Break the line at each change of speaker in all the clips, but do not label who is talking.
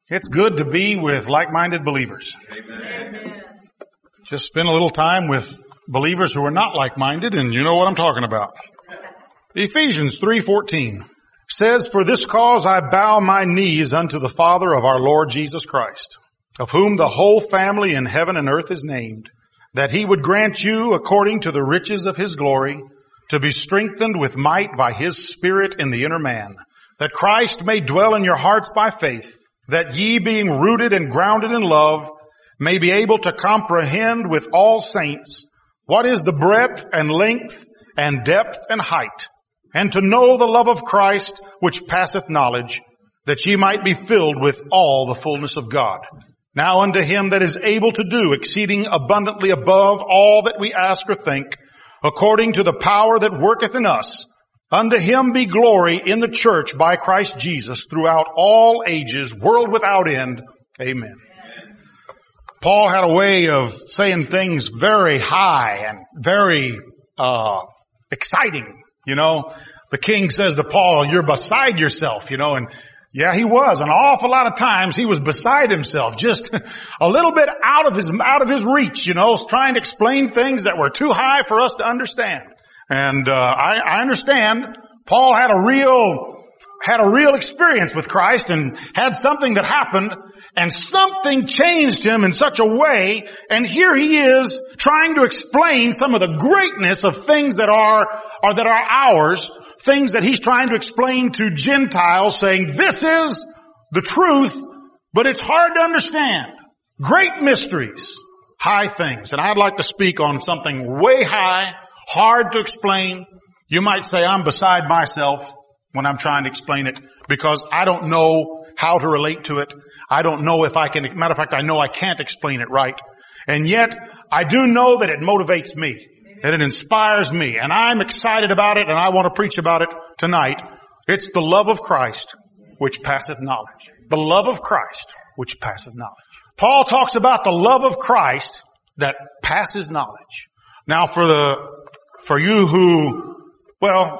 It's good to be with like-minded believers.
Amen.
Just spend a little time with believers who are not like-minded, and you know what I'm talking about. Ephesians 3:14 says, "For this cause I bow my knees unto the Father of our Lord Jesus Christ, of whom the whole family in heaven and earth is named, that he would grant you, according to the riches of his glory, to be strengthened with might by his Spirit in the inner man, that Christ may dwell in your hearts by faith, that ye, being rooted and grounded in love, may be able to comprehend with all saints what is the breadth and length and depth and height, and to know the love of Christ which passeth knowledge, that ye might be filled with all the fullness of God. Now unto him that is able to do exceeding abundantly above all that we ask or think, according to the power that worketh in us, unto him be glory in the church by Christ Jesus throughout all ages, world without end. Amen." Paul had a way of saying things very high and very exciting. You know, the king says to Paul, "You're beside yourself," you know, and yeah, he was. An awful lot of times he was beside himself, just a little bit out of his reach, you know, trying to explain things that were too high for us to understand. And I understand Paul had a real experience with Christ and had something that happened, and something changed him in such a way, and here he is trying to explain some of the greatness of things that are ours, things that he's trying to explain to Gentiles, saying this is the truth, but it's hard to understand. Great mysteries, high things. And I'd like to speak on something way high, hard to explain. You might say I'm beside myself when I'm trying to explain it because I don't know how to relate to it. I don't know if I can, matter of fact, I know I can't explain it right. And yet I do know that it motivates me, that it inspires me, and I'm excited about it, and I want to preach about it tonight. It's the love of Christ which passeth knowledge. The love of Christ which passeth knowledge. Paul talks about the love of Christ that passes knowledge. Now for you who, well,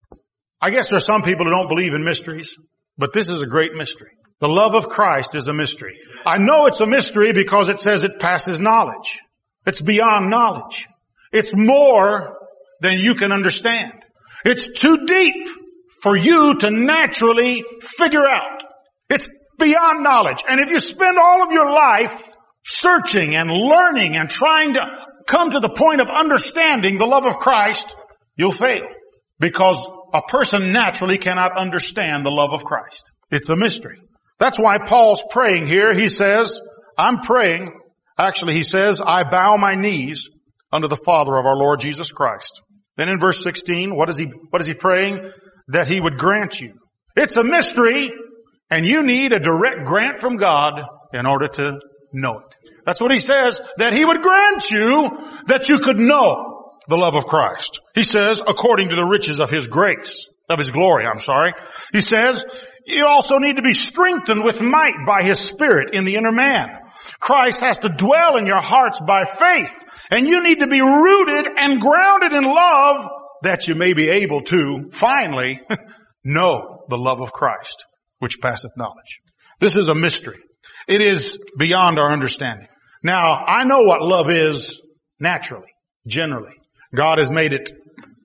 I guess there's some people who don't believe in mysteries, but this is a great mystery. The love of Christ is a mystery. I know it's a mystery because it says it passes knowledge. It's beyond knowledge. It's more than you can understand. It's too deep for you to naturally figure out. It's beyond knowledge. And if you spend all of your life searching and learning and trying to come to the point of understanding the love of Christ, you'll fail. Because a person naturally cannot understand the love of Christ. It's a mystery. That's why Paul's praying here. He says, I'm praying. Actually, he says, I bow my knees unto the Father of our Lord Jesus Christ. Then in verse 16, what is he praying? That he would grant you. It's a mystery, and you need a direct grant from God in order to know it. That's what he says, that he would grant you that you could know the love of Christ. He says, according to the riches of his grace, of his glory, He says, you also need to be strengthened with might by his Spirit in the inner man. Christ has to dwell in your hearts by faith. And you need to be rooted and grounded in love that you may be able to finally know the love of Christ, which passeth knowledge. This is a mystery. It is beyond our understanding. Now, I know what love is naturally, generally. God has made it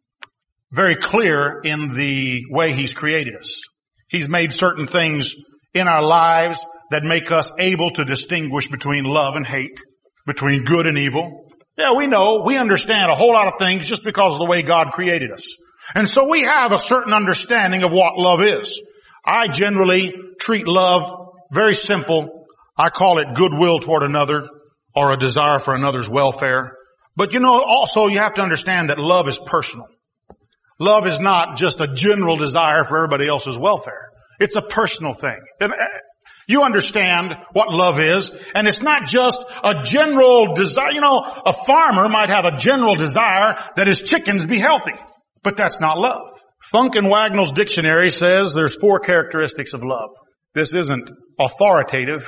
very clear in the way He's created us. He's made certain things in our lives that make us able to distinguish between love and hate, between good and evil. Yeah, we understand a whole lot of things just because of the way God created us. And so we have a certain understanding of what love is. I generally treat love very simple. I call it goodwill toward another or a desire for another's welfare. But also you have to understand that love is personal. Love is not just a general desire for everybody else's welfare. It's a personal thing. You understand what love is, and it's not just a general desire. A farmer might have a general desire that his chickens be healthy, but that's not love. Funk and Wagnall's dictionary says there's 4 characteristics of love. This isn't authoritative.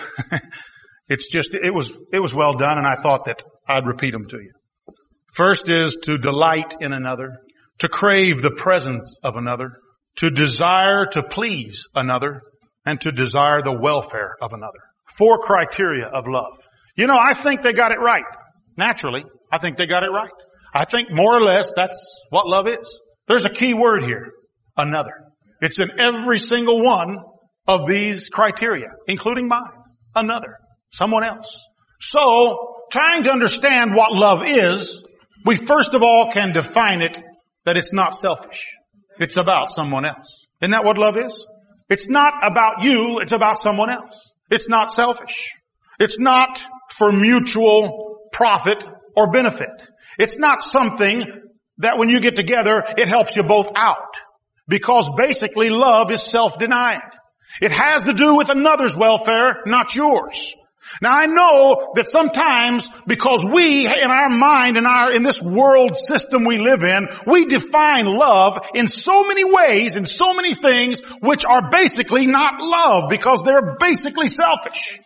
It was well done, and I thought that I'd repeat them to you. First is to delight in another, to crave the presence of another, to desire to please another, and to desire the welfare of another. 4 criteria of love. You know, I think they got it right. Naturally, I think they got it right. I think more or less that's what love is. There's a key word here. Another. It's in every single one of these criteria, including mine. Another. Someone else. So, trying to understand what love is, we first of all can define it that it's not selfish. It's about someone else. Isn't that what love is? It's not about you, it's about someone else. It's not selfish. It's not for mutual profit or benefit. It's not something that when you get together, it helps you both out. Because basically love is self-denying. It has to do with another's welfare, not yours. Now I know that sometimes because we, in our mind, in this world system we live in, we define love in so many ways, in so many things, which are basically not love because they're basically selfish.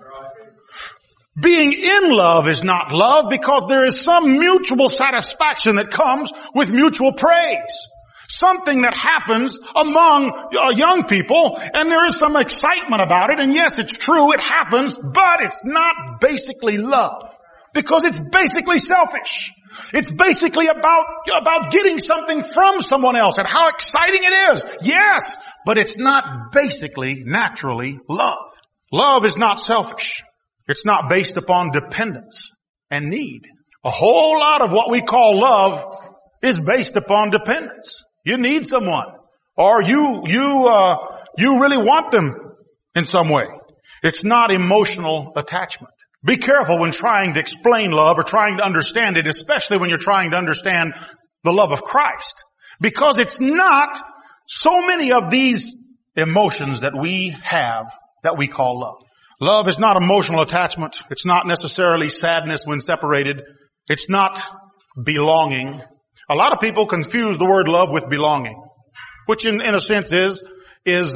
Being in love is not love because there is some mutual satisfaction that comes with mutual praise. Something that happens among young people, and there is some excitement about it, and yes, it's true, it happens, but it's not basically love. Because it's basically selfish. It's basically about getting something from someone else, and how exciting it is. Yes, but it's not basically, naturally, love. Love is not selfish. It's not based upon dependence and need. A whole lot of what we call love is based upon dependence. You need someone, or you really want them in some way. It's not emotional attachment. Be careful when trying to explain love or trying to understand it, especially when you're trying to understand the love of Christ. Because it's not so many of these emotions that we have that we call love. Love is not emotional attachment. It's not necessarily sadness when separated. It's not belonging. A lot of people confuse the word love with belonging, which in a sense is you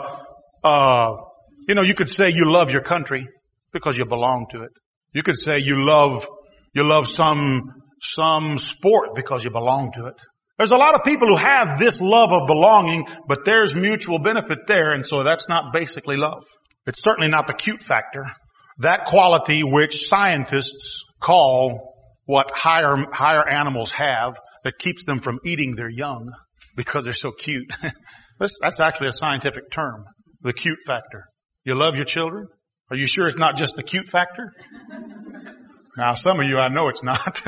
could say you love your country because you belong to it. You could say you love some sport because you belong to it. There's a lot of people who have this love of belonging, but there's mutual benefit there, and so that's not basically love. It's certainly not the cute factor. That quality which scientists call what higher animals have that keeps them from eating their young because they're so cute. That's actually a scientific term, the cute factor. You love your children? Are you sure it's not just the cute factor? Now, some of you, I know it's not.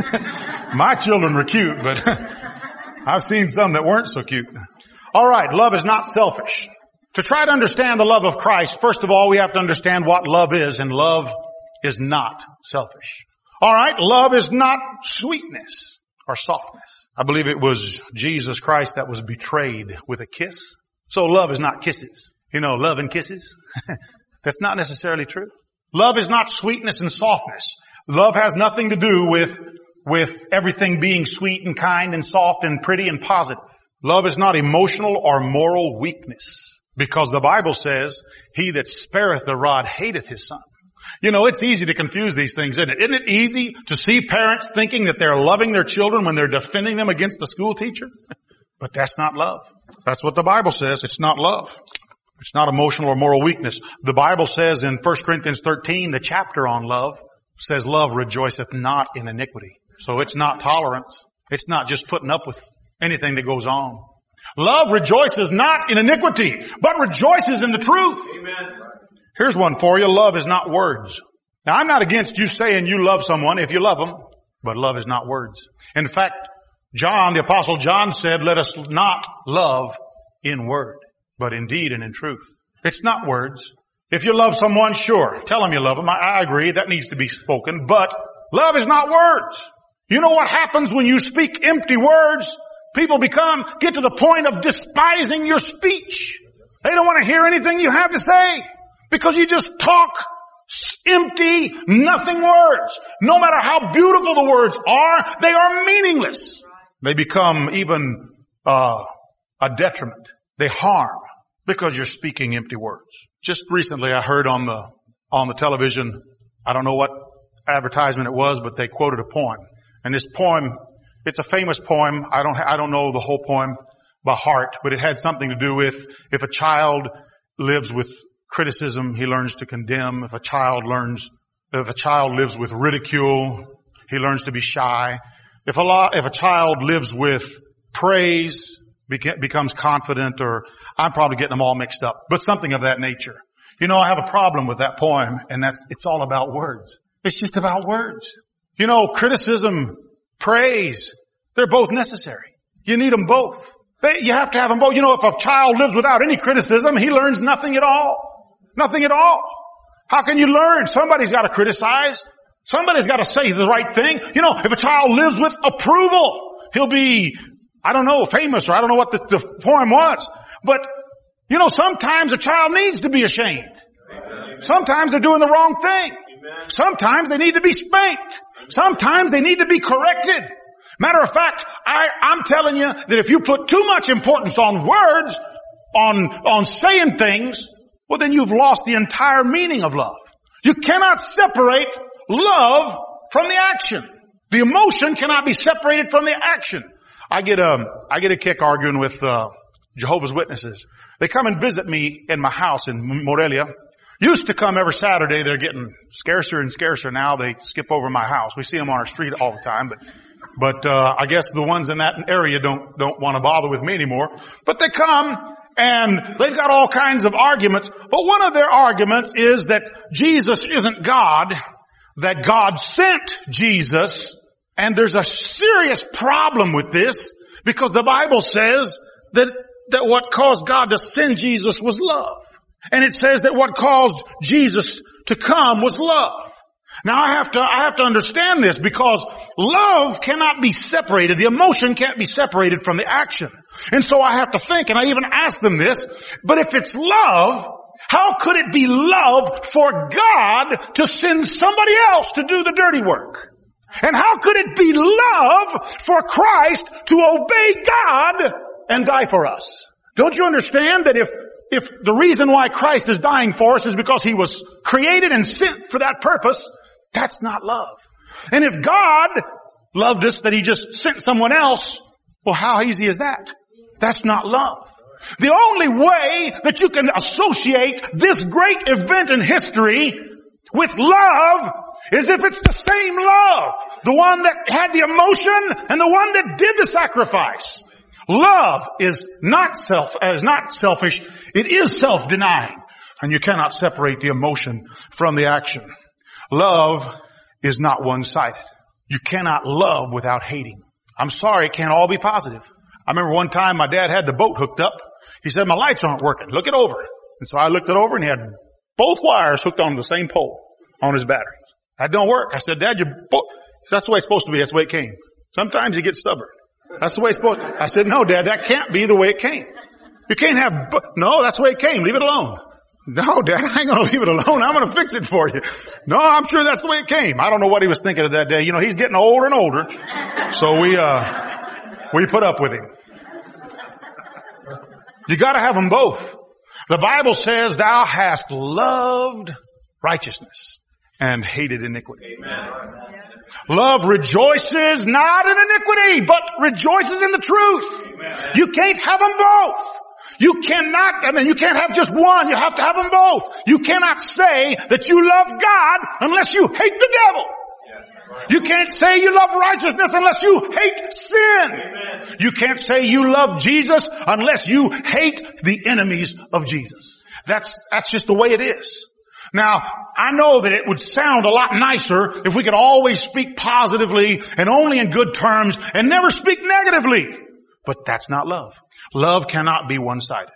My children were cute, but I've seen some that weren't so cute. All right, love is not selfish. To try to understand the love of Christ, first of all, we have to understand what love is, and love is not selfish. All right, love is not sweetness or softness. I believe it was Jesus Christ that was betrayed with a kiss. So love is not kisses. You know, love and kisses. That's not necessarily true. Love is not sweetness and softness. Love has nothing to do with everything being sweet and kind and soft and pretty and positive. Love is not emotional or moral weakness. Because the Bible says, he that spareth the rod hateth his son. You know, it's easy to confuse these things, isn't it? Isn't it easy to see parents thinking that they're loving their children when they're defending them against the school teacher? But that's not love. That's what the Bible says. It's not love. It's not emotional or moral weakness. The Bible says in 1 Corinthians 13, the chapter on love, says love rejoiceth not in iniquity. So it's not tolerance. It's not just putting up with anything that goes on. Love rejoices not in iniquity, but rejoices in the truth. Amen. Here's one for you. Love is not words. Now, I'm not against you saying you love someone if you love them, but love is not words. In fact, John, the Apostle John said, let us not love in word, but in deed and in truth. It's not words. If you love someone, sure, tell them you love them. I agree, that needs to be spoken, but love is not words. You know what happens when you speak empty words? People get to the point of despising your speech. They don't want to hear anything you have to say because you just talk empty, nothing words. No matter how beautiful the words are, they are meaningless. They become even a detriment. They harm because you're speaking empty words. Just recently I heard on the television, I don't know what advertisement it was, but they quoted a poem. And this poem, it's a famous poem. I don't know the whole poem by heart, but it had something to do with if a child lives with criticism, he learns to condemn. If a child lives with ridicule, he learns to be shy. If a child lives with praise, becomes confident, or I'm probably getting them all mixed up, but something of that nature. You know, I have a problem with that poem, and it's all about words. It's just about words. You know, criticism, praise, they're both necessary. You need them both. You have to have them both. You know, if a child lives without any criticism, he learns nothing at all. Nothing at all. How can you learn? Somebody's got to criticize. Somebody's got to say the right thing. You know, if a child lives with approval, he'll be, I don't know, famous, or I don't know what the poem was. But, you know, sometimes a child needs to be ashamed. Sometimes they're doing the wrong thing. Sometimes they need to be spanked. Sometimes they need to be corrected. Matter of fact, I'm telling you that if you put too much importance on words, on saying things, well, then you've lost the entire meaning of love. You cannot separate love from the action. The emotion cannot be separated from the action. I get a kick arguing with Jehovah's Witnesses. They come and visit me in my house in Morelia. Used to come every Saturday. They're getting scarcer and scarcer now. They skip over my house. We see them on our street all the time, but I guess the ones in that area don't want to bother with me anymore. But they come and they've got all kinds of arguments. But one of their arguments is that Jesus isn't God, that God sent Jesus. And there's a serious problem with this, because the Bible says that what caused God to send Jesus was love. And it says that what caused Jesus to come was love. Now I have to understand this, because love cannot be separated. The emotion can't be separated from the action. And so I have to think, and I even asked them this, but if it's love, how could it be love for God to send somebody else to do the dirty work? And how could it be love for Christ to obey God and die for us? Don't you understand that if the reason why Christ is dying for us is because He was created and sent for that purpose, that's not love. And if God loved us that He just sent someone else, well, how easy is that? That's not love. The only way that you can associate this great event in history with love is if it's the same love. The one that had the emotion and the one that did the sacrifice. Love is not selfish. It is self-denying. And you cannot separate the emotion from the action. Love is not one-sided. You cannot love without hating. I'm sorry, it can't all be positive. I remember one time my dad had the boat hooked up. He said, my lights aren't working. Look it over. And so I looked it over, and he had both wires hooked onto the same pole on his battery. That don't work. I said, Dad, that's the way it's supposed to be. That's the way it came. Sometimes you get stubborn. That's the way it's supposed to. I said, no, Dad, that can't be the way it came. You can't have, no, that's the way it came. Leave it alone. No, Dad, I ain't going to leave it alone. I'm going to fix it for you. No, I'm sure that's the way it came. I don't know what he was thinking of that day. You know, he's getting older and older. So we put up with him. You got to have them both. The Bible says, thou hast loved righteousness and hated iniquity. Amen. Love rejoices not in iniquity, but rejoices in the truth. Amen. You can't have them both. You can't have just one. You have to have them both. You cannot say that you love God unless you hate the devil. You can't say you love righteousness unless you hate sin. Amen. You can't say you love Jesus unless you hate the enemies of Jesus. That's just the way it is. Now, I know that it would sound a lot nicer if we could always speak positively and only in good terms and never speak negatively. But that's not love. Love cannot be one-sided.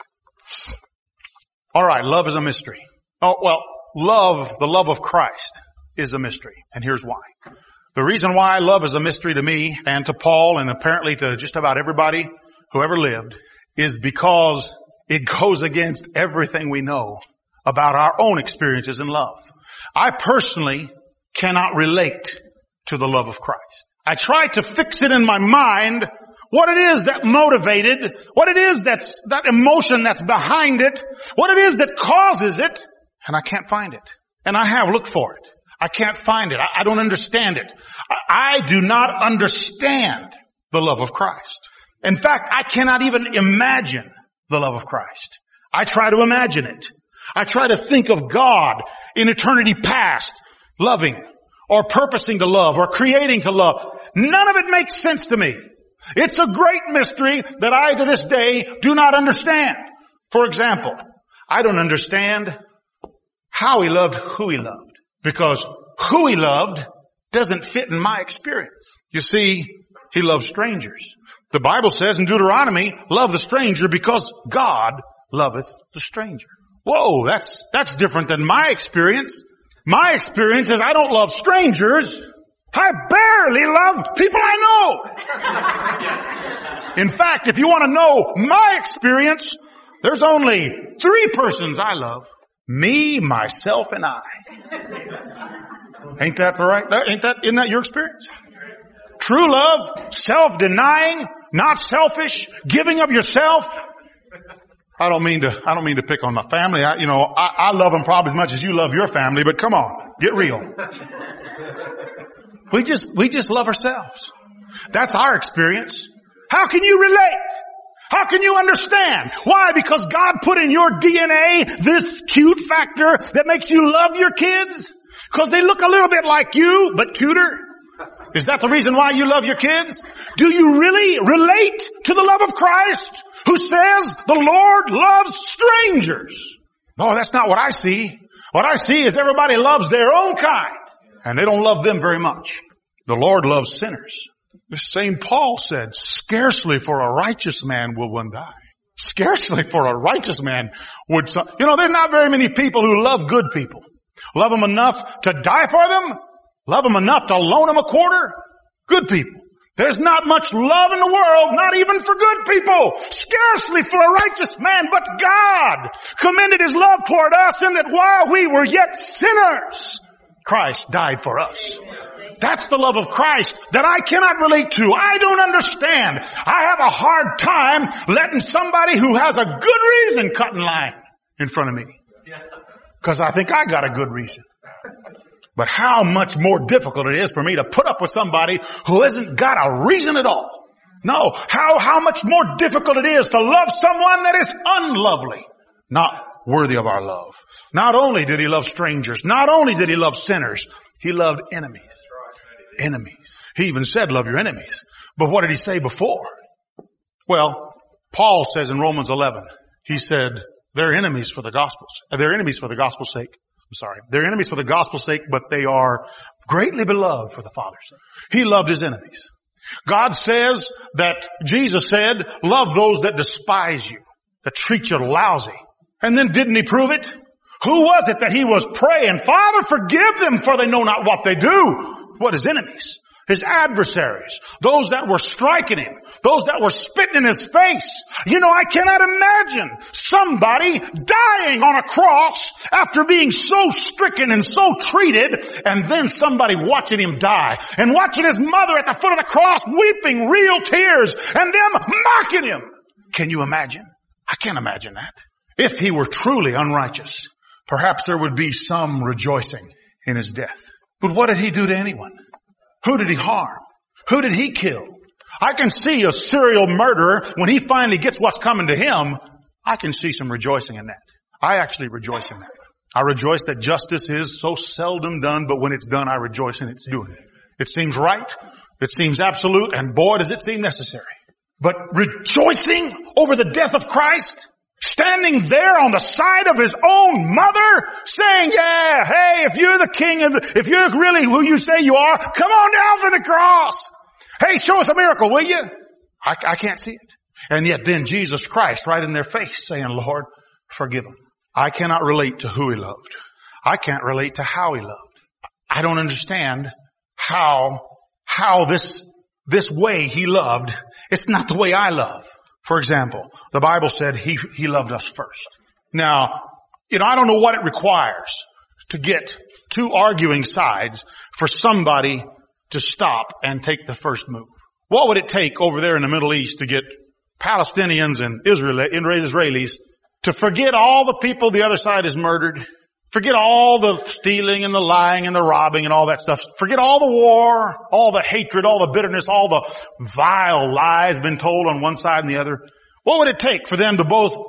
All right, love is a mystery. Oh, well, the love of Christ is a mystery. And here's why. The reason why love is a mystery to me and to Paul and apparently to just about everybody who ever lived is because it goes against everything we know about our own experiences in love. I personally cannot relate to the love of Christ. I try to fix it in my mind what it is that motivated, what it is that emotion that's behind it, what it is that causes it, and I can't find it. And I have looked for it. I can't find it. I don't understand it. I do not understand the love of Christ. In fact, I cannot even imagine the love of Christ. I try to imagine it. I try to think of God in eternity past, loving, or purposing to love, or creating to love. None of it makes sense to me. It's a great mystery that I to this day do not understand. For example, I don't understand how He loved who He loved, because who He loved doesn't fit in my experience. You see, He loves strangers. The Bible says in Deuteronomy, love the stranger because God loveth the stranger. Whoa, that's different than my experience. My experience is I don't love strangers. I barely love people I know. In fact, if you want to know my experience, there's only 3 persons I love. Me, myself, and I. Ain't that right? Isn't that your experience? True love, self-denying, not selfish, giving of yourself. I don't mean to pick on my family. I love them probably as much as you love your family, but come on, get real. We just love ourselves. That's our experience. How can you relate? How can you understand? Why? Because God put in your DNA this cute factor that makes you love your kids? Because they look a little bit like you, but cuter? Is that the reason why you love your kids? Do you really relate to the love of Christ, who says the Lord loves strangers? No, that's not what I see. What I see is everybody loves their own kind, and they don't love them very much. The Lord loves sinners. The same Paul said, scarcely for a righteous man will one die. Scarcely for a righteous man would some... there's not very many people who love good people. Love them enough to die for them. Love them enough to loan them a quarter. Good people. There's not much love in the world, not even for good people. Scarcely for a righteous man, but God commended His love toward us in that while we were yet sinners, Christ died for us. That's the love of Christ that I cannot relate to. I don't understand. I have a hard time letting somebody who has a good reason cut in line in front of me. Because I think I got a good reason. But how much more difficult it is for me to put up with somebody who hasn't got a reason at all. No, how much more difficult it is to love someone that is unlovely, not worthy of our love. Not only did He love strangers, not only did He love sinners, He loved enemies. Enemies. He even said, love your enemies. But what did He say before? Well, Paul says in Romans 11, he said, they're enemies for the gospel's. They're enemies for the gospel's sake. They're enemies for the gospel's sake, but they are greatly beloved for the Father's sake. He loved His enemies. God says that Jesus said, love those that despise you, that treat you lousy. And then didn't He prove it? Who was it that He was praying, Father, forgive them for they know not what they do? What, His enemies? His adversaries, those that were striking Him, those that were spitting in His face. I cannot imagine somebody dying on a cross after being so stricken and so treated, and then somebody watching him die and watching his mother at the foot of the cross weeping real tears and them mocking him. Can you imagine? I can't imagine that. If He were truly unrighteous, perhaps there would be some rejoicing in His death. But what did He do to anyone? Who did He harm? Who did He kill? I can see a serial murderer, when he finally gets what's coming to him, I can see some rejoicing in that. I actually rejoice in that. I rejoice that justice is so seldom done, but when it's done, I rejoice in its doing. It seems right. It seems absolute, and boy, does it seem necessary. But rejoicing over the death of Christ, standing there on the side of His own mother, saying, yeah, hey, if you're the king, if you're really who you say you are, come on down from the cross. Hey, show us a miracle, will you? I can't see it. And yet then Jesus Christ right in their face saying, Lord, forgive them. I cannot relate to who He loved. I can't relate to how He loved. I don't understand how this way He loved, it's not the way I love. For example, the Bible said He loved us first. Now, I don't know what it requires to get 2 arguing sides for somebody to stop and take the first move. What would it take over there in the Middle East to get Palestinians and Israelis to forget all the people the other side has murdered, forget all the stealing and the lying and the robbing and all that stuff, forget all the war, all the hatred, all the bitterness, all the vile lies been told on one side and the other? What would it take for them to both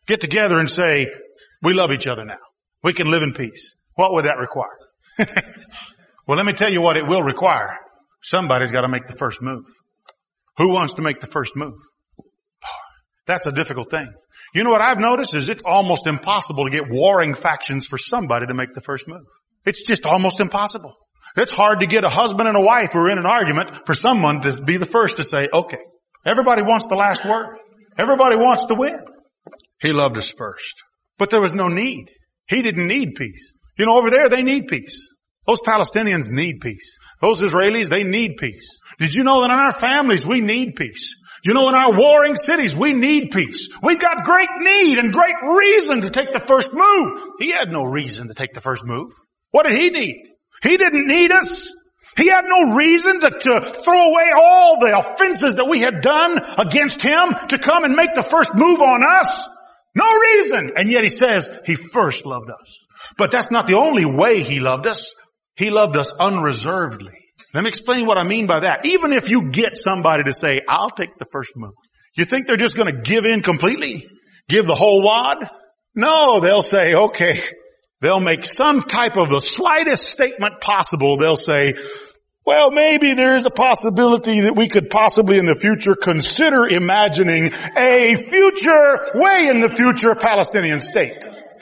get together and say, we love each other now. We can live in peace. What would that require? Well, let me tell you what it will require. Somebody's got to make the first move. Who wants to make the first move? That's a difficult thing. You know what I've noticed is it's almost impossible to get warring factions for somebody to make the first move. It's just almost impossible. It's hard to get a husband and a wife who are in an argument for someone to be the first to say, okay, everybody wants the last word. Everybody wants to win. He loved us first. But there was no need. He didn't need peace. You know, over there, they need peace. Those Palestinians need peace. Those Israelis, they need peace. Did you know that in our families, we need peace? You know, in our warring cities, we need peace. We've got great need and great reason to take the first move. He had no reason to take the first move. What did he need? He didn't need us. He had no reason to throw away all the offenses that we had done against him to come and make the first move on us. No reason. And yet he says he first loved us. But that's not the only way he loved us. He loved us unreservedly. Let me explain what I mean by that. Even if you get somebody to say, I'll take the first move, you think they're just going to give in completely? Give the whole wad? No, they'll say, okay. They'll make some type of the slightest statement possible. They'll say, well, maybe there's a possibility that we could possibly in the future consider imagining a future, way in the future Palestinian state.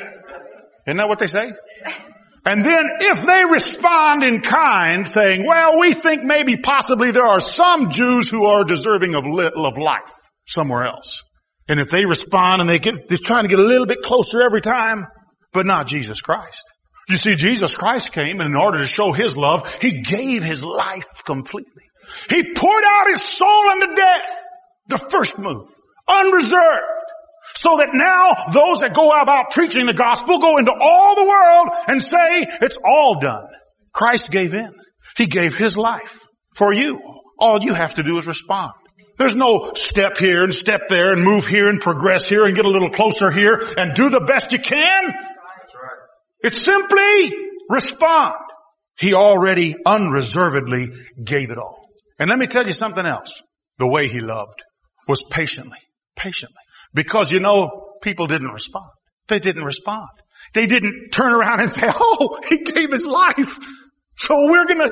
Isn't that what they say? And then if they respond in kind saying, well, we think maybe possibly there are some Jews who are deserving of life somewhere else. And if they respond and they're trying to get a little bit closer every time, but not Jesus Christ. You see, Jesus Christ came and in order to show his love, he gave his life completely. He poured out his soul unto death. The first move. Unreserved. So that now those that go about preaching the gospel go into all the world and say, it's all done. Christ gave in. He gave his life for you. All you have to do is respond. There's no step here and step there and move here and progress here and get a little closer here and do the best you can. It's simply respond. He already unreservedly gave it all. And let me tell you something else. The way he loved was patiently. Because you know, people didn't respond. They didn't respond. They didn't turn around and say, oh, he gave his life. So we're going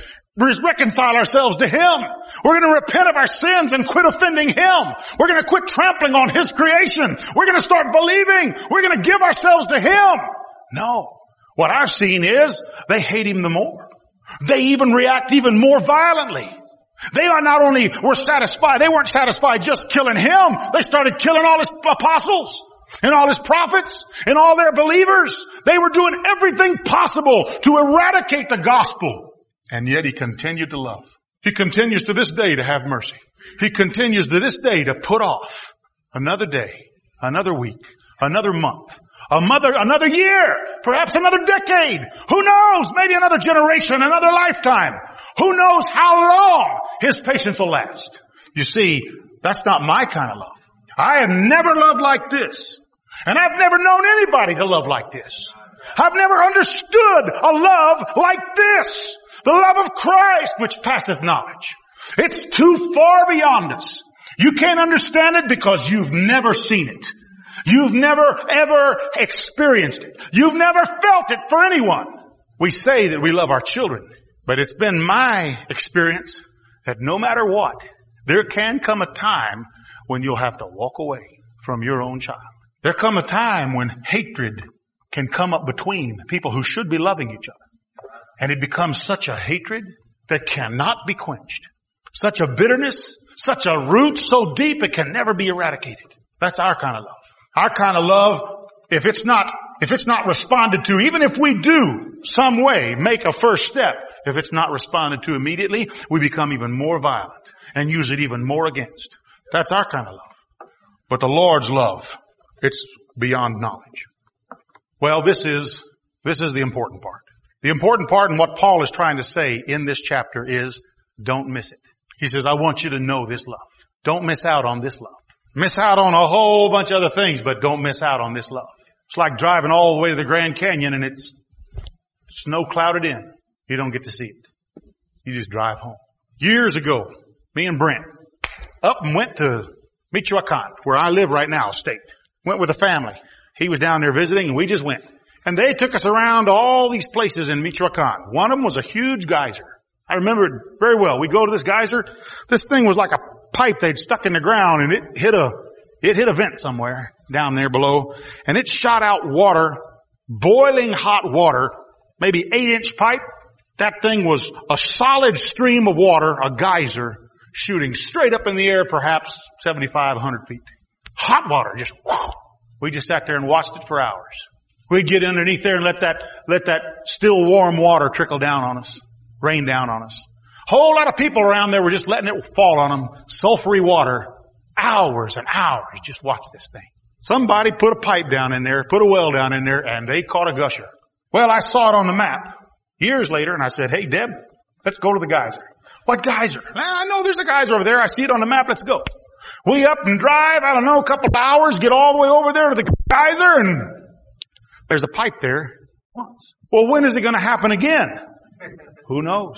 to reconcile ourselves to him. We're going to repent of our sins and quit offending him. We're going to quit trampling on his creation. We're going to start believing. We're going to give ourselves to him. No. What I've seen is they hate him the more. They even react even more violently. They are not only were satisfied, they weren't satisfied just killing him. They started killing all his apostles and all his prophets and all their believers. They were doing everything possible to eradicate the gospel. And yet he continued to love. He continues to this day to have mercy. He continues to this day to put off another day, another week, another month, another year, perhaps another decade. Who knows? Maybe another generation, another lifetime. Who knows how long his patience will last? You see, that's not my kind of love. I have never loved like this. And I've never known anybody to love like this. I've never understood a love like this. The love of Christ which passeth knowledge. It's too far beyond us. You can't understand it because you've never seen it. You've never ever experienced it. You've never felt it for anyone. We say that we love our children, but it's been my experience that no matter what, there can come a time when you'll have to walk away from your own child. There come a time when hatred can come up between people who should be loving each other. And it becomes such a hatred that cannot be quenched. Such a bitterness, such a root so deep it can never be eradicated. That's our kind of love. Our kind of love, if it's not responded to, even if we do some way make a first step, if it's not responded to immediately, we become even more violent and use it even more against. That's our kind of love. But the Lord's love, it's beyond knowledge. Well, this is the important part. The important part in what Paul is trying to say in this chapter is, don't miss it. He says, I want you to know this love. Don't miss out on this love. Miss out on a whole bunch of other things, but don't miss out on this love. It's like driving all the way to the Grand Canyon and it's snow clouded in. You don't get to see it. You just drive home. Years ago, me and Brent up and went to Michoacan, where I live right now, state. Went with a family. He was down there visiting and we just went. And they took us around all these places in Michoacan. One of them was a huge geyser. I remember it very well. We go to this geyser. This thing was like a pipe they'd stuck in the ground, and it hit a vent somewhere down there below, and it shot out water, boiling hot water, maybe 8-inch pipe. That thing was a solid stream of water, a geyser, shooting straight up in the air, perhaps 75, 100 feet. Hot water, just whoosh. We just sat there and watched it for hours. We'd get underneath there and let that still warm water trickle down on us, rain down on us. Whole lot of people around there were just letting it fall on them, sulfury water, hours and hours. Just watch this thing. Somebody put a pipe down in there, put a well down in there, and they caught a gusher. Well, I saw it on the map years later, and I said, hey, Deb, let's go to the geyser. What geyser? I know there's a geyser over there. I see it on the map. Let's go. We up and drive, I don't know, a couple of hours, get all the way over there to the geyser, and there's a pipe there once. Well, when is it going to happen again? Who knows?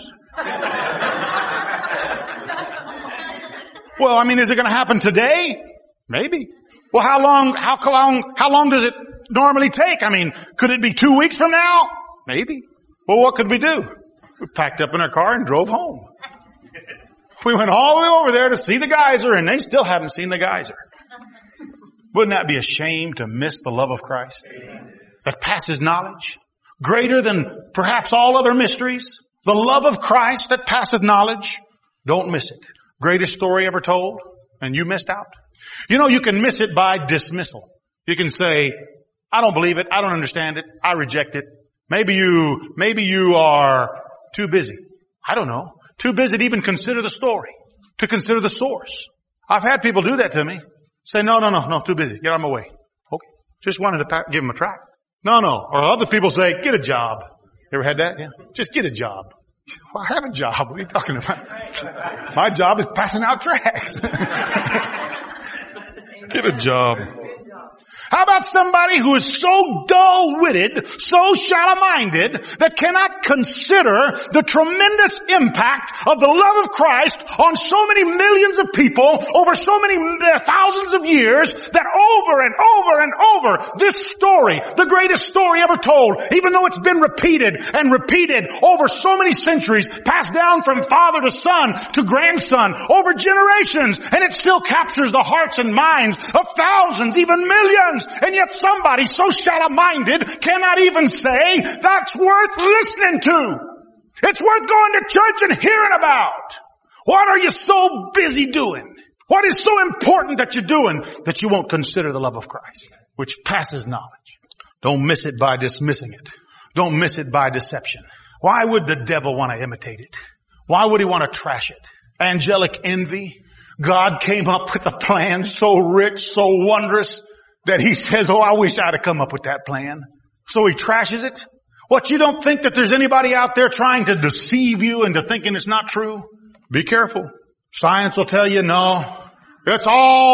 Well, I mean, is it going to happen today? Maybe. Well, how long does it normally take? I mean, could it be 2 weeks from now? Maybe. Well, what could we do? We packed up in our car and drove home. We went all the way over there to see the geyser, and they still haven't seen the geyser. Wouldn't that be a shame to miss the love of Christ that passes knowledge? Greater than perhaps all other mysteries. The love of Christ that passeth knowledge. Don't miss it. Greatest story ever told, and you missed out. You know, you can miss it by dismissal. You can say, I don't believe it. I don't understand it. I reject it. Maybe you are too busy. I don't know. Too busy to even consider the story, to consider the source. I've had people do that to me. Say, no, too busy. Get out of my way. Okay. Just wanted to give them a tract. No. Or other people say, get a job. You ever had that? Yeah. Just get a job. Well, I have a job. What are you talking about? My job is passing out tracts. Get a job. How about somebody who is so dull-witted, so shallow-minded, that cannot consider the tremendous impact of the love of Christ on so many millions of people over so many thousands of years, that over and over and over, this story, the greatest story ever told, even though it's been repeated and repeated over so many centuries, passed down from father to son to grandson over generations, and it still captures the hearts and minds of thousands, even millions. And yet somebody so shallow-minded cannot even say, that's worth listening to. It's worth going to church and hearing about. What are you so busy doing? What is so important that you're doing that you won't consider the love of Christ, which passes knowledge? Don't miss it by dismissing it. Don't miss it by deception. Why would the devil want to imitate it? Why would he want to trash it? Angelic envy. God came up with a plan so rich, so wondrous, that he says, oh, I wish I'd have come up with that plan. So he trashes it. What, you don't think that there's anybody out there trying to deceive you into thinking it's not true? Be careful. Science will tell you, no. It's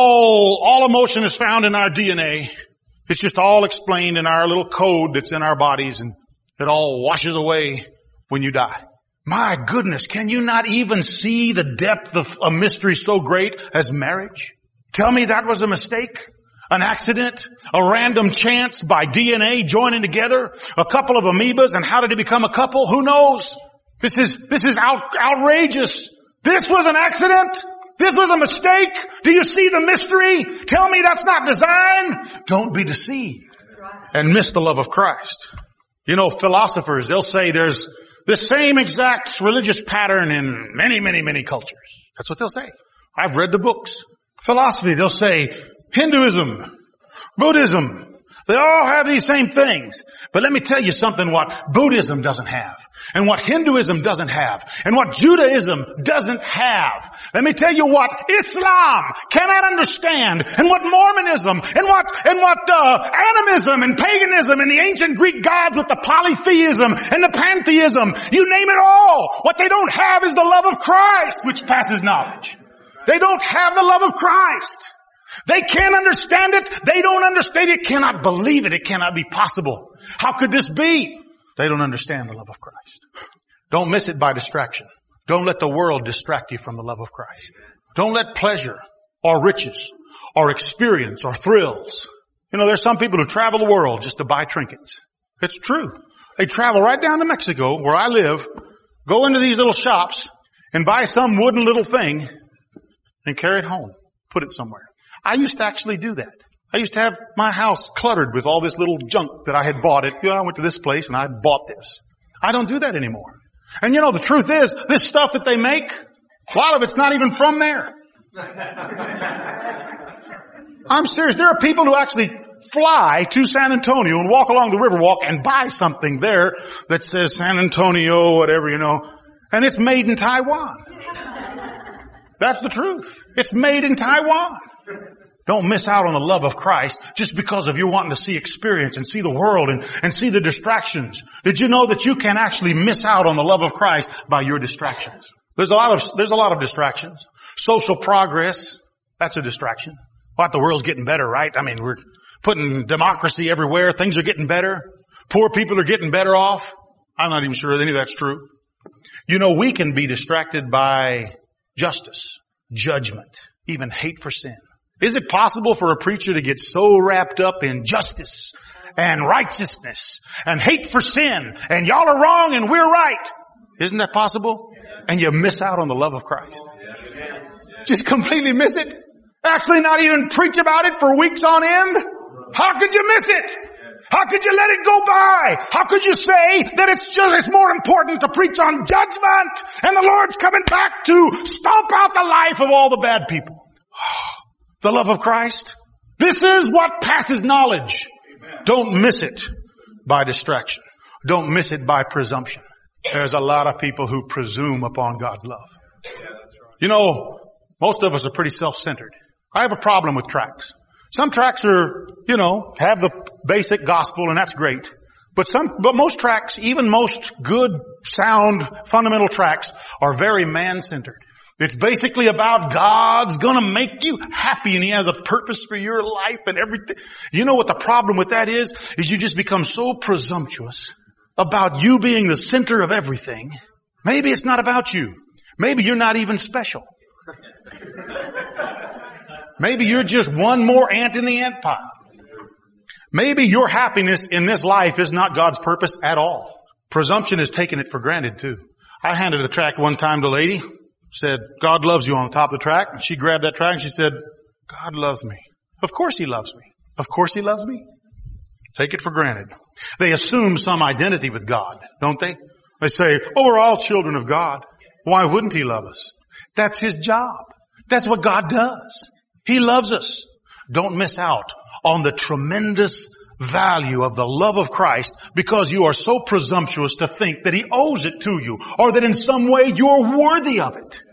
all emotion is found in our DNA. It's just all explained in our little code that's in our bodies, and it all washes away when you die. My goodness, can you not even see the depth of a mystery so great as marriage? Tell me that was a mistake? An accident? A random chance by DNA joining together? A couple of amoebas, and how did it become a couple? Who knows? This is outrageous. This was an accident? This was a mistake? Do you see the mystery? Tell me that's not design? Don't be deceived and miss the love of Christ. You know, philosophers, they'll say there's the same exact religious pattern in many, many, many cultures. That's what they'll say. I've read the books. Philosophy, they'll say Hinduism, Buddhism, they all have these same things. But let me tell you something what Buddhism doesn't have, and what Hinduism doesn't have, and what Judaism doesn't have. Let me tell you what Islam cannot understand, and what Mormonism, and what animism and paganism and the ancient Greek gods with the polytheism and the pantheism, you name it all. What they don't have is the love of Christ, which passes knowledge. They don't have the love of Christ. They can't understand it. They don't understand it. Cannot believe it. It cannot be possible. How could this be? They don't understand the love of Christ. Don't miss it by distraction. Don't let the world distract you from the love of Christ. Don't let pleasure or riches or experience or thrills You know, there's some people who travel the world just to buy trinkets. It's true. They travel right down to Mexico, where I live, go into these little shops and buy some wooden little thing and carry it home. Put it somewhere. I used to actually do that. I used to have my house cluttered with all this little junk that I had bought. I went to this place and I bought this. I don't do that anymore. And you know, the truth is, this stuff that they make, a lot of it's not even from there. I'm serious. There are people who actually fly to San Antonio and walk along the Riverwalk and buy something there that says San Antonio, whatever, you know, and it's made in Taiwan. That's the truth. It's made in Taiwan. Don't miss out on the love of Christ just because of you wanting to see experience and see the world and see the distractions. Did you know that you can actually miss out on the love of Christ by your distractions? There's a lot of distractions. Social progress, that's a distraction. What, the world's getting better, right? I mean, we're putting democracy everywhere. Things are getting better. Poor people are getting better off. I'm not even sure any of that's true. You know, we can be distracted by justice, judgment, even hate for sin. Is it possible for a preacher to get so wrapped up in justice and righteousness and hate for sin and y'all are wrong and we're right? Isn't that possible? And you miss out on the love of Christ. Just completely miss it. Actually not even preach about it for weeks on end. How could you miss it? How could you let it go by? How could you say that it's more important to preach on judgment and the Lord's coming back to stomp out the life of all the bad people? The love of Christ. This is what passes knowledge. Don't miss it by distraction. Don't miss it by presumption. There's a lot of people who presume upon God's love. You know, most of us are pretty self-centered. I have a problem with tracts. Some tracts are, you know, have the basic gospel and that's great. But most tracts, even most good, sound, fundamental tracts are very man-centered. It's basically about God's gonna make you happy and He has a purpose for your life and everything. You know what the problem with that is you just become so presumptuous about you being the center of everything. Maybe it's not about you. Maybe you're not even special. Maybe you're just one more ant in the ant pile. Maybe your happiness in this life is not God's purpose at all. Presumption is taking it for granted too. I handed a tract one time to a lady. Said, God loves you on the top of the tract. And she grabbed that tract and she said, God loves me. Of course He loves me. Of course He loves me. Take it for granted. They assume some identity with God, don't they? They say, oh, we're all children of God. Why wouldn't He love us? That's His job. That's what God does. He loves us. Don't miss out on the tremendous value of the love of Christ because you are so presumptuous to think that He owes it to you or that in some way you're worthy of it.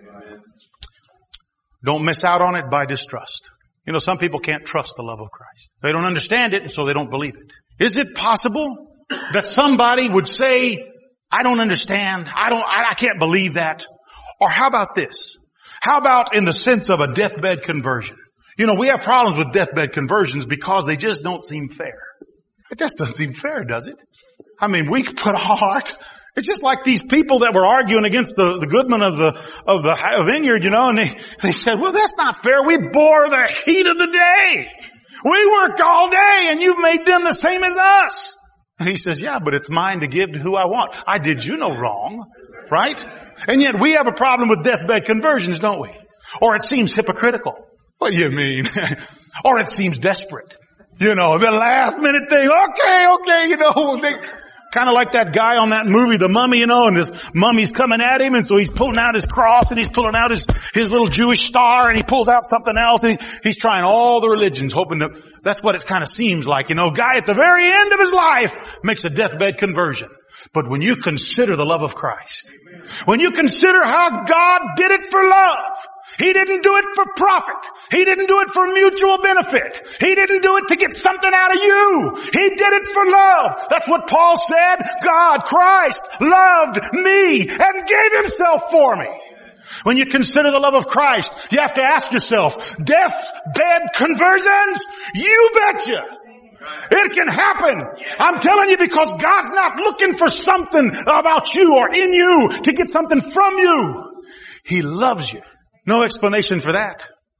Don't miss out on it by distrust. You know, some people can't trust the love of Christ. They don't understand it and so they don't believe it. Is it possible that somebody would say, I don't understand. I can't believe that. Or how about this? How about in the sense of a deathbed conversion? You know, we have problems with deathbed conversions because they just don't seem fair. It just doesn't seem fair, does it? I mean, we put our heart. It's just like these people that were arguing against the goodman of the vineyard, you know, and they said, well, that's not fair. We bore the heat of the day. We worked all day and you've made them the same as us. And he says, yeah, but it's mine to give to who I want. I did you no wrong, right? And yet we have a problem with deathbed conversions, don't we? Or it seems hypocritical. What do you mean? Or it seems desperate. You know, the last minute thing. Okay, you know, kind of like that guy on that movie, The Mummy, you know, and this mummy's coming at him and so he's pulling out his cross and he's pulling out his little Jewish star and he pulls out something else and he's trying all the religions hoping to, that's what it kind of seems like, you know, guy at the very end of his life makes a deathbed conversion. But when you consider the love of Christ, when you consider how God did it for love, He didn't do it for profit. He didn't do it for mutual benefit. He didn't do it to get something out of you. He did it for love. That's what Paul said. God, Christ, loved me and gave Himself for me. When you consider the love of Christ, you have to ask yourself, deathbed conversions? You betcha. It can happen. I'm telling you because God's not looking for something about you or in you to get something from you. He loves you. No explanation for that.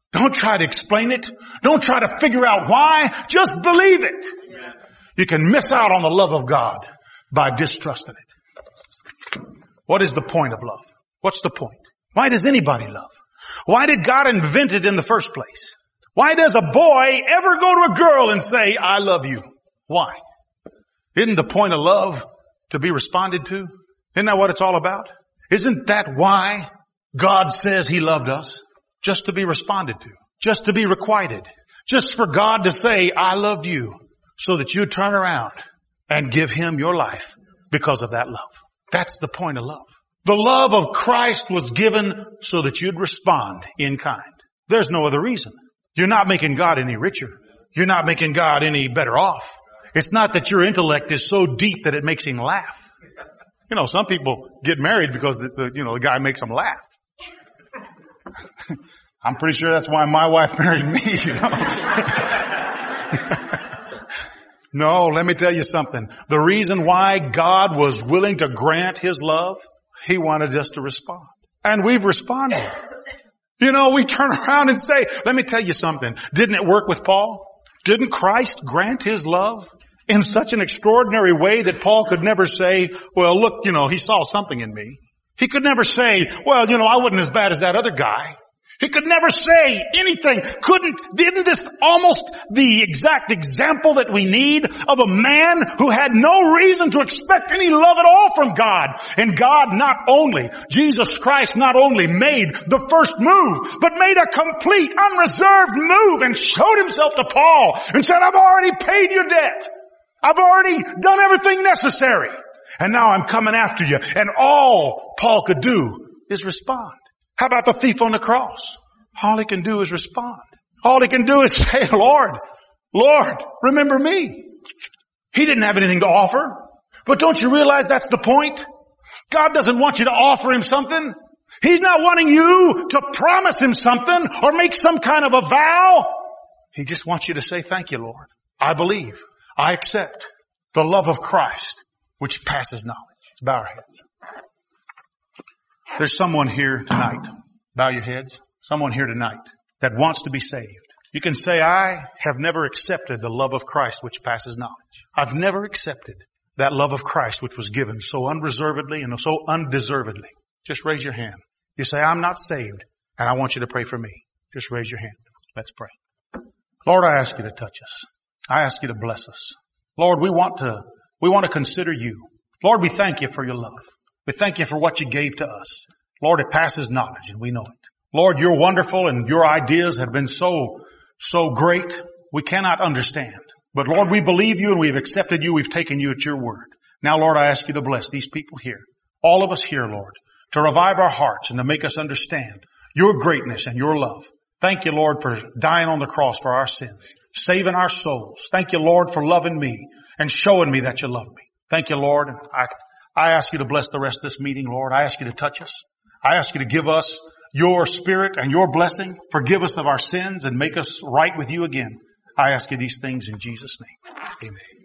Don't try to explain it. Don't try to figure out why. Just believe it. You can miss out on the love of God by distrusting it. What is the point of love? What's the point? Why does anybody love? Why did God invent it in the first place? Why does a boy ever go to a girl and say, I love you? Why? Isn't the point of love to be responded to? Isn't that what it's all about? Isn't that why God says He loved us? Just to be responded to. Just to be requited. Just for God to say, I loved you, so that you turn around and give Him your life because of that love. That's the point of love. The love of Christ was given so that you'd respond in kind. There's no other reason. You're not making God any richer. You're not making God any better off. It's not that your intellect is so deep that it makes Him laugh. You know, some people get married because the guy makes them laugh. I'm pretty sure that's why my wife married me, you know. No, let me tell you something. The reason why God was willing to grant His love, He wanted us to respond. And we've responded. You know, we turn around and say, let me tell you something. Didn't it work with Paul? Didn't Christ grant His love in such an extraordinary way that Paul could never say, well, look, He saw something in me. He could never say, well, I wasn't as bad as that other guy. He could never say anything. Isn't this almost the exact example that we need of a man who had no reason to expect any love at all from God? And God Jesus Christ not only made the first move, but made a complete, unreserved move and showed Himself to Paul and said, I've already paid your debt. I've already done everything necessary. And now I'm coming after you. And all Paul could do is respond. How about the thief on the cross? All he can do is respond. All he can do is say, Lord, remember me. He didn't have anything to offer. But don't you realize that's the point? God doesn't want you to offer Him something. He's not wanting you to promise Him something or make some kind of a vow. He just wants you to say, thank you, Lord. I believe. I accept the love of Christ, which passes knowledge. Let's bow our heads. There's someone here tonight. Bow your heads. Someone here tonight that wants to be saved. You can say, I have never accepted the love of Christ which passes knowledge. I've never accepted that love of Christ which was given so unreservedly and so undeservedly. Just raise your hand. You say, I'm not saved, and I want you to pray for me. Just raise your hand. Let's pray. Lord, I ask you to touch us. I ask you to bless us. Lord, we want to consider you. Lord, we thank you for your love. We thank you for what you gave to us. Lord, it passes knowledge, and we know it. Lord, you're wonderful, and your ideas have been so great, we cannot understand. But Lord, we believe you, and we've accepted you. We've taken you at your word. Now, Lord, I ask you to bless these people here, all of us here, Lord, to revive our hearts and to make us understand your greatness and your love. Thank you, Lord, for dying on the cross for our sins, saving our souls. Thank you, Lord, for loving me and showing me that you love me. Thank you, Lord. I ask you to bless the rest of this meeting, Lord. I ask you to touch us. I ask you to give us your spirit and your blessing. Forgive us of our sins and make us right with you again. I ask you these things in Jesus' name. Amen.